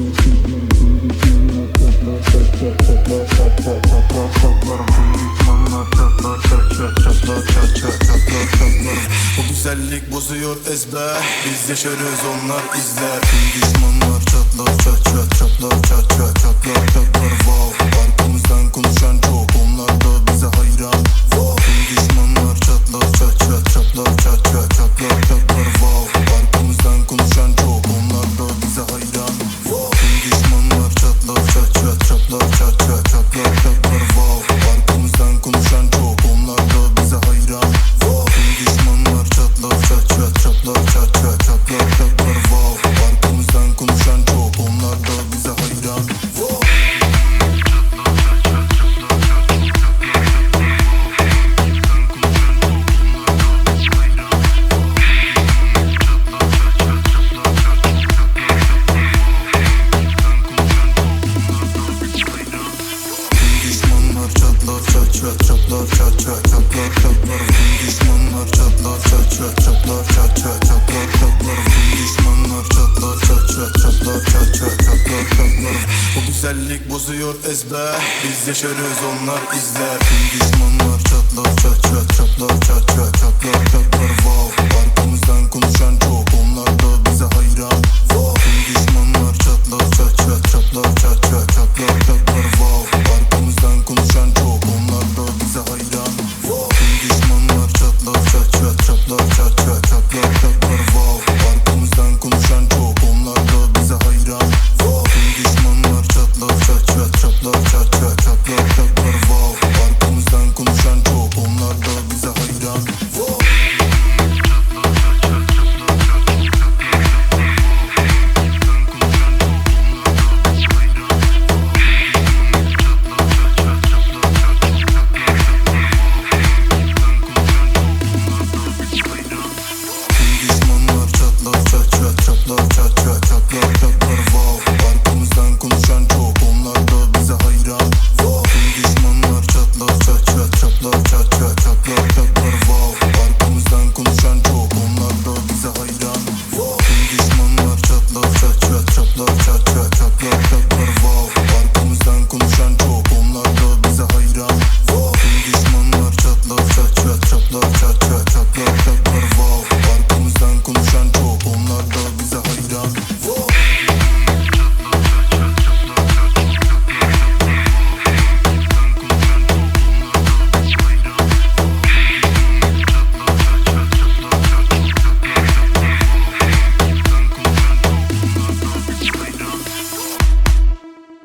Bu güzellik bozuyor ezber, biz yaşarız onlar izler. Tüm düşmanlar çatlar çat çat çatlar çat çat çatlar çatlar wow. Arkamızdan konuşan çok, onlar da bize hayran wow. Tüm düşmanlar çatlar çat çat çatlar çat çat çatlar çatlar wow. Arkamızdan konuşan çok, onlar da bize hayran wow. Tüm düşmanlar çatlar çat çat çatlar çat çat çatlar çatlar wow. Arkamızdan konuşan çok, onlar da bize hayran wow. Tüm düşmanlar çatlar çat çat çatlar çat çat çatlar çatlar wow. Arkamızdan konuşan çok, onlar da bize hayran wow. Çatlar çat çat çatlar çatlar. Tüm düşmanlar çatlar çat çat çatlar çat çat çatlar çatlar. Tüm düşmanlar çatlar çat çat çatlar çat çat çatlar çatlar. Bu güzellik bozuyor ezber, biz yaşarız onlar izler. Tüm düşmanlar çatlar çat çat çatlar çat çat çatlar çatlar.